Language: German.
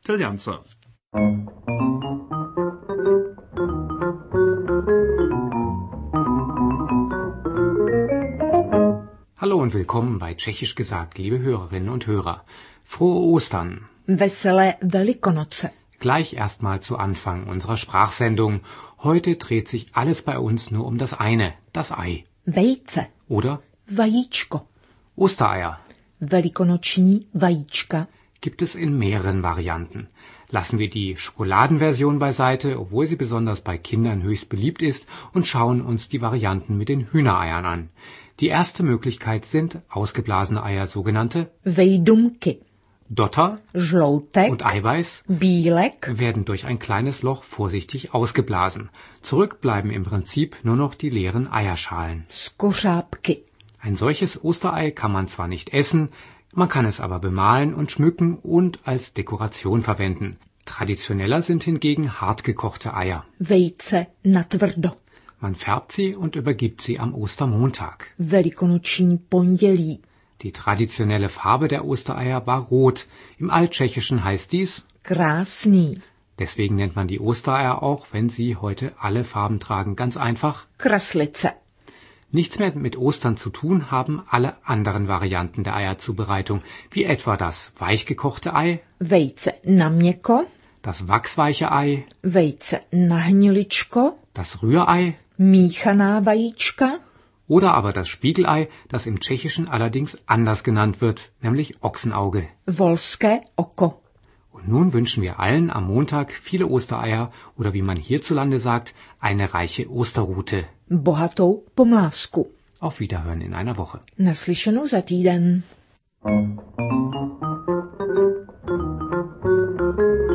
Italianza. Hallo und willkommen bei Tschechisch gesagt, liebe Hörerinnen und Hörer. Frohe Ostern! Veselé Velikonoce. Gleich erstmal zu Anfang unserer Sprachsendung. Heute dreht sich alles bei uns nur um das eine, das Ei. Vejce. Oder Vajíčko. Ostereier. Velikonoční vajíčka. Gibt es in mehreren Varianten. Lassen wir die Schokoladenversion beiseite, obwohl sie besonders bei Kindern höchst beliebt ist, und schauen uns die Varianten mit den Hühnereiern an. Die erste Möglichkeit sind ausgeblasene Eier, sogenannte Vejdumky. Dotter Žloutek. und Eiweiß Bílek. werden durch ein kleines Loch vorsichtig ausgeblasen. Zurück bleiben im Prinzip nur noch die leeren Eierschalen. Skořápky. Ein solches Osterei kann man zwar nicht essen, man kann es aber bemalen und schmücken und als Dekoration verwenden. Traditioneller sind hingegen hartgekochte Eier. Vejce natvrdo. Man färbt sie und übergibt sie am Ostermontag. Velikonoční pondělí. Die traditionelle Farbe der Ostereier war rot. Im Alttschechischen heißt dies Krásný. Deswegen nennt man die Ostereier auch, wenn sie heute alle Farben tragen, ganz einfach. Kraslice. Nichts mehr mit Ostern zu tun haben alle anderen Varianten der Eierzubereitung, wie etwa das weichgekochte Ei, Vejce na měko. das wachsweiche Ei, Vejce na hniličko. das Rührei Míchaná vajíčka. oder aber das Spiegelei, das im Tschechischen allerdings anders genannt wird, nämlich Ochsenauge. Volské oko. Und nun wünschen wir allen am Montag viele Ostereier oder wie man hierzulande sagt, eine reiche Osterrute. Bohatou pomlásku. Auf Wiederhören in einer Woche. Naslyšenou za týden.